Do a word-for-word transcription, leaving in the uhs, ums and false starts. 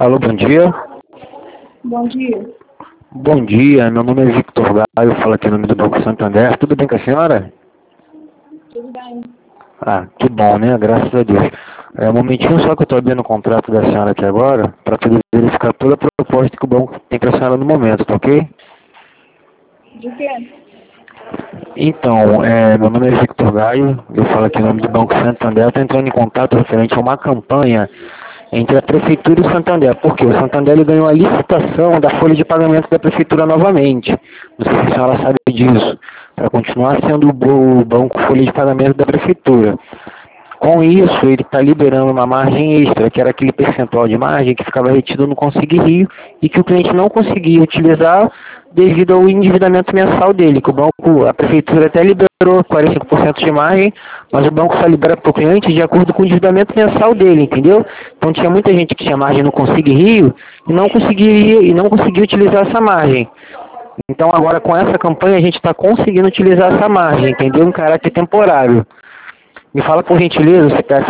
Alô, bom dia. Bom dia. Bom dia, meu nome é Victor Gaio, eu falo aqui no nome do Banco Santander. Tudo bem com a senhora? Tudo bem? Ah, que bom, né? Graças a Deus. É um momentinho só que eu estou abrindo o contrato da senhora aqui agora, para poder verificar toda a proposta que o banco tem para a senhora no momento, tá ok? De quê? Então, é, meu nome é Victor Gaio, eu falo aqui no nome do Banco Santander, estou entrando em contato referente a uma campanha entre a Prefeitura e o Santander, porque o Santander ele ganhou a licitação da folha de pagamento da Prefeitura novamente, não sei se a senhora sabe disso, para continuar sendo o banco folha de pagamento da Prefeitura. Com isso, ele está liberando uma margem extra, que era aquele percentual de margem que ficava retido no Consigne Rio e que o cliente não conseguia utilizar devido ao endividamento mensal dele, que o banco, a prefeitura até liberou quarenta e cinco por cento de margem, mas o banco só libera para o cliente de acordo com o endividamento mensal dele, entendeu? Então tinha muita gente que tinha margem no Consigne Rio e não conseguiria e não conseguia utilizar essa margem. Então agora com essa campanha a gente está conseguindo utilizar essa margem, entendeu? Em caráter temporário. Me fala por gentileza, você